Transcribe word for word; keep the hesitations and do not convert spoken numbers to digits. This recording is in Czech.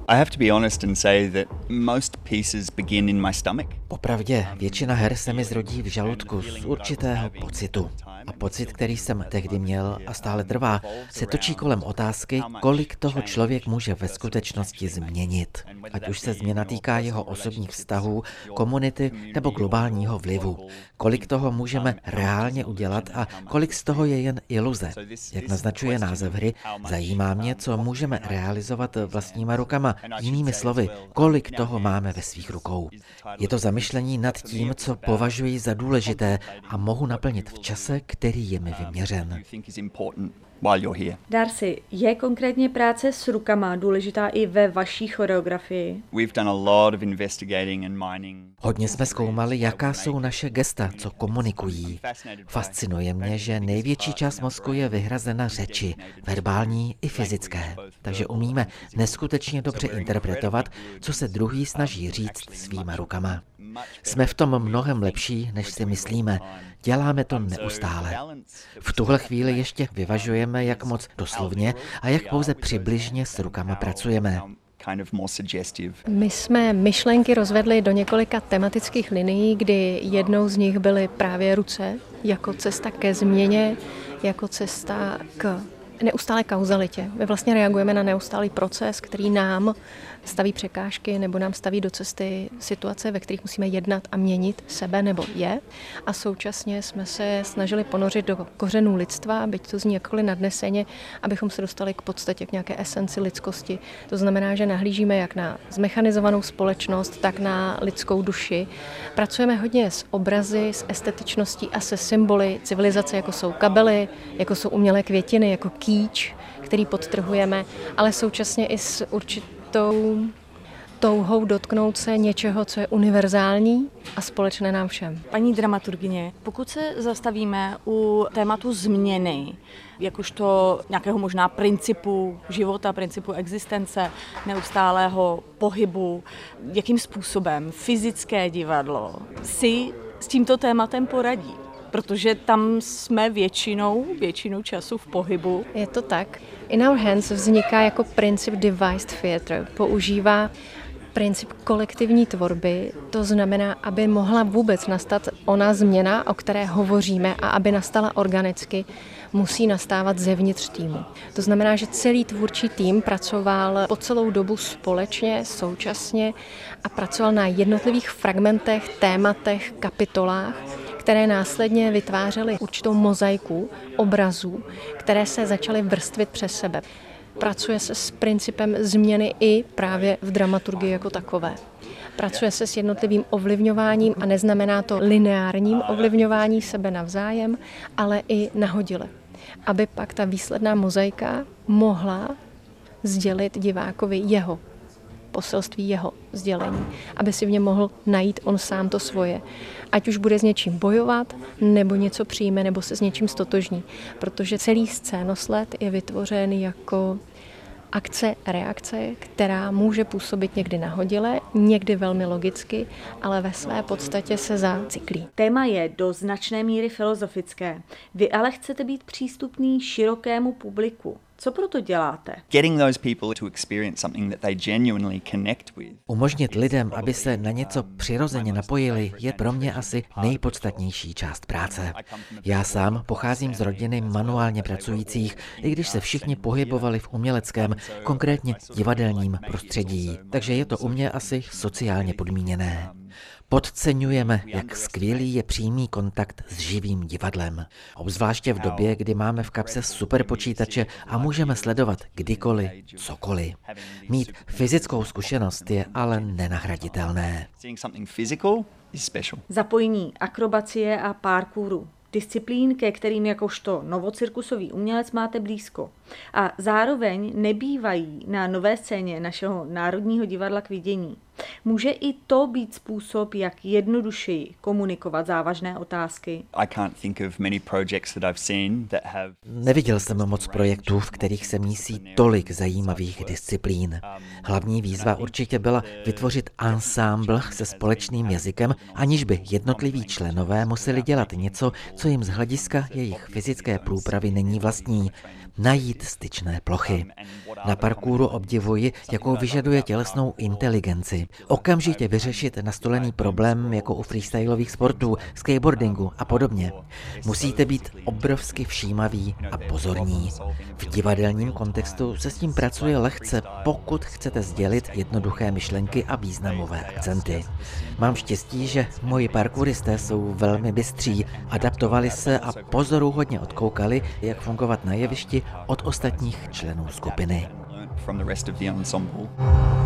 I have to be honest and say that most pieces begin in my stomach. Popravdě, většina her se mi zrodí v žaludku z určitého pocitu. A pocit, který jsem tehdy měl a stále trvá, se točí kolem otázky, kolik toho člověk může ve skutečnosti změnit. Ať už se změna týká jeho osobních vztahů, komunity nebo globálního vlivu. Kolik toho můžeme reálně udělat a kolik z toho je jen iluze. Jak naznačuje název hry, zajímá mě, co můžeme realizovat vlastníma rukama. Jinými slovy, kolik toho máme ve svých rukou. Je to zamyšlení nad tím, co považuji za důležité a mohu naplnit v čase, který je mi vyměřen. Darcy, je konkrétně práce s rukama důležitá i ve vaší choreografii? Hodně jsme zkoumali, jaká jsou naše gesta, co komunikují. Fascinuje mě, že největší část mozku je vyhrazena řeči, verbální i fyzické. Takže umíme neskutečně dobře interpretovat, co se druhý snaží říct svýma rukama. Jsme v tom mnohem lepší, než si myslíme. Děláme to neustále. V tuhle chvíli ještě vyvažujeme, jak moc doslovně a jak pouze přibližně s rukama pracujeme. My jsme myšlenky rozvedli do několika tematických linií, kdy jednou z nich byly právě ruce, jako cesta ke změně, jako cesta k neustálé kauzalitě. My vlastně reagujeme na neustálý proces, který nám staví překážky nebo nám staví do cesty situace, ve kterých musíme jednat a měnit sebe nebo je. A současně jsme se snažili ponořit do kořenů lidstva, byť to zní jakkoliv nadneseně, abychom se dostali k podstatě, k nějaké esenci lidskosti. To znamená, že nahlížíme jak na zmechanizovanou společnost, tak na lidskou duši. Pracujeme hodně s obrazy, s estetičností a se symboly civilizace, jako jsou kabely, jako jsou umělé květiny, jako kýč, který podtrhujeme, ale současně i s určitou tou touhou dotknout se něčeho, co je univerzální a společné nám všem. Paní dramaturgyně, pokud se zastavíme u tématu změny, jakožto nějakého možná principu života, principu existence, neustálého pohybu, jakým způsobem fyzické divadlo si s tímto tématem poradí? Protože tam jsme většinou, většinu času v pohybu. Je to tak. In Our Hands vzniká jako princip devised theatre. Používá princip kolektivní tvorby, to znamená, aby mohla vůbec nastat ona změna, o které hovoříme, a aby nastala organicky, musí nastávat zevnitř týmu. To znamená, že celý tvůrčí tým pracoval po celou dobu společně, současně a pracoval na jednotlivých fragmentech, tématech, kapitolách, které následně vytvářely určitou mozaiku obrazů, které se začaly vrstvit přes sebe. Pracuje se s principem změny i právě v dramaturgii jako takové. Pracuje se s jednotlivým ovlivňováním a neznamená to lineárním ovlivňování sebe navzájem, ale i nahodile. Aby pak ta výsledná mozaika mohla sdělit divákovi jeho poselství, jeho sdělení, aby si v něm mohl najít on sám to svoje. Ať už bude s něčím bojovat, nebo něco přijme, nebo se s něčím stotožní. Protože celý scénosled je vytvořen jako akce, reakce, která může působit někdy nahodile, někdy velmi logicky, ale ve své podstatě se zacyklí. Téma je do značné míry filozofické. Vy ale chcete být přístupný širokému publiku. Co proto děláte? Umožnit lidem, aby se na něco přirozeně napojili, je pro mě asi nejpodstatnější část práce. Já sám pocházím z rodiny manuálně pracujících, i když se všichni pohybovali v uměleckém, konkrétně divadelním prostředí, takže je to u mě asi sociálně podmíněné. Podceňujeme, jak skvělý je přímý kontakt s živým divadlem. Obzvláště v době, kdy máme v kapse superpočítače a můžeme sledovat kdykoliv, cokoliv. Mít fyzickou zkušenost je ale nenahraditelné. Zapojení akrobacie a parkouru. Disciplín, ke kterým jakožto novocirkusový umělec máte blízko. A zároveň nebývají na nové scéně našeho Národního divadla k vidění. Může i to být způsob, jak jednodušeji komunikovat závažné otázky? I can't think of many projects that I've seen that have... Neviděl jsem moc projektů, v kterých se mísí tolik zajímavých disciplín. Hlavní výzva určitě byla vytvořit ansámbl se společným jazykem, aniž by jednotliví členové museli dělat něco, co jim z hlediska jejich fyzické průpravy není vlastní. Najít styčné plochy. Na parkouru obdivuji, jakou vyžaduje tělesnou inteligenci. Okamžitě vyřešit nastolený problém jako u freestylových sportů, skateboardingu a podobně. Musíte být obrovsky všímaví a pozorní. V divadelním kontextu se s tím pracuje lehce, pokud chcete sdělit jednoduché myšlenky a významové akcenty. Mám štěstí, že moji parkouristé jsou velmi bystří, adaptovali se a pozoruhodně odkoukali, jak fungovat na jevišti od ostatních členů skupiny. from the rest of the ensemble.